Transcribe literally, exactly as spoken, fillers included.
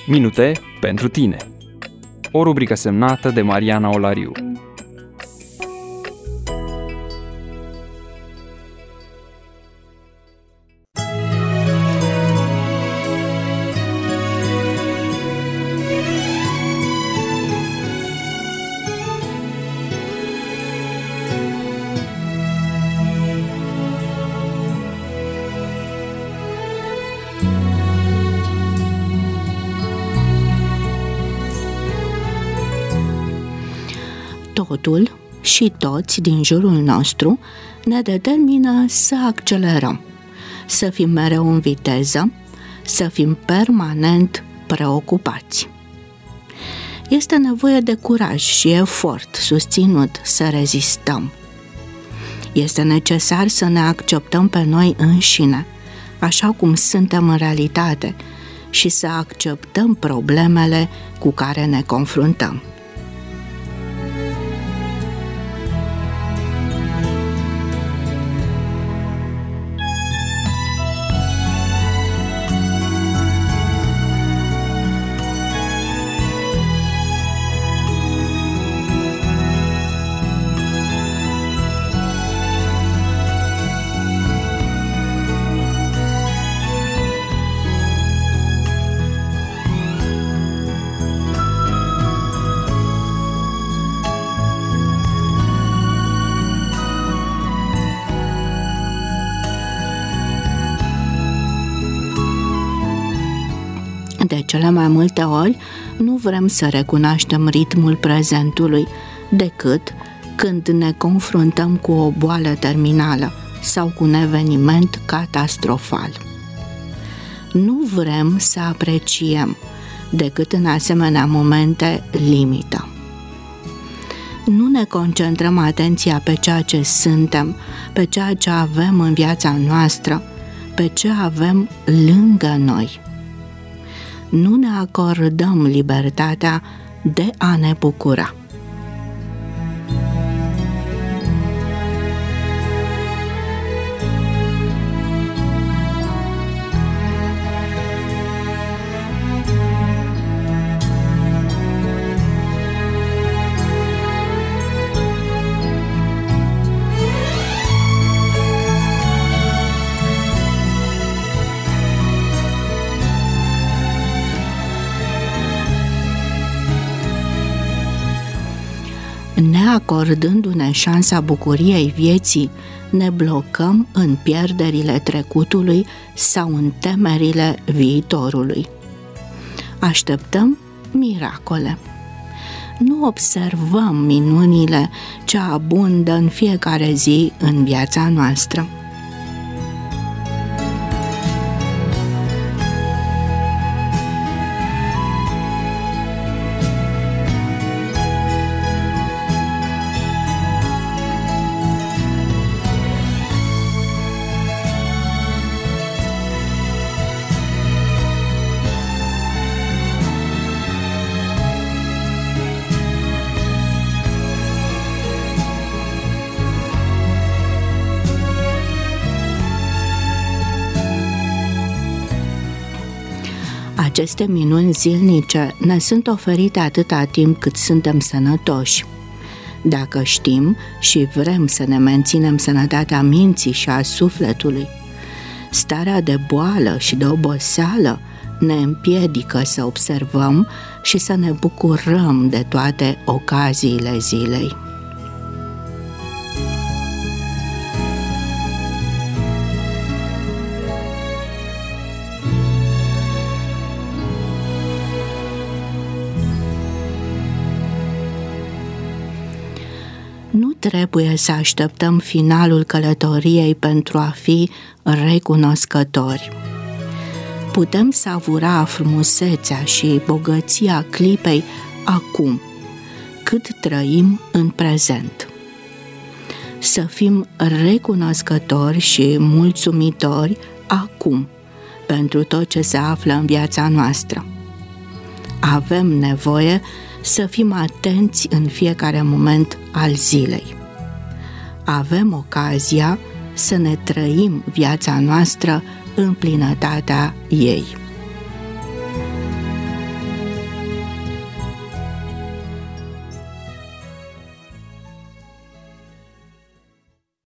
Minute pentru tine. O rubrică semnată de Mariana Olariu. Totul și toți din jurul nostru ne determină să accelerăm, să fim mereu în viteză, să fim permanent preocupați. Este nevoie de curaj și efort susținut să rezistăm. Este necesar să ne acceptăm pe noi înșine, așa cum suntem în realitate, și să acceptăm problemele cu care ne confruntăm. De cele mai multe ori, nu vrem să recunoaștem ritmul prezentului decât când ne confruntăm cu o boală terminală sau cu un eveniment catastrofal. Nu vrem să apreciem decât în asemenea momente limită. Nu ne concentrăm atenția pe ceea ce suntem, pe ceea ce avem în viața noastră, pe ce avem lângă noi. Nu ne acordăm libertatea de a ne bucura. Neacordându-ne șansa bucuriei vieții, ne blocăm în pierderile trecutului sau în temerile viitorului. Așteptăm miracole. Nu observăm minunile ce abundă în fiecare zi în viața noastră. Aceste minuni zilnice ne sunt oferite atâta timp cât suntem sănătoși. Dacă știm și vrem să ne menținem sănătatea minții și a sufletului, starea de boală și de oboseală ne împiedică să observăm și să ne bucurăm de toate ocaziile zilei. Nu trebuie să așteptăm finalul călătoriei pentru a fi recunoscători. Putem savura frumusețea și bogăția clipei acum, cât trăim în prezent. Să fim recunoscători și mulțumitori acum pentru tot ce se află în viața noastră. Avem nevoie să fim atenți în fiecare moment al zilei. Avem ocazia să ne trăim viața noastră în plinătatea ei.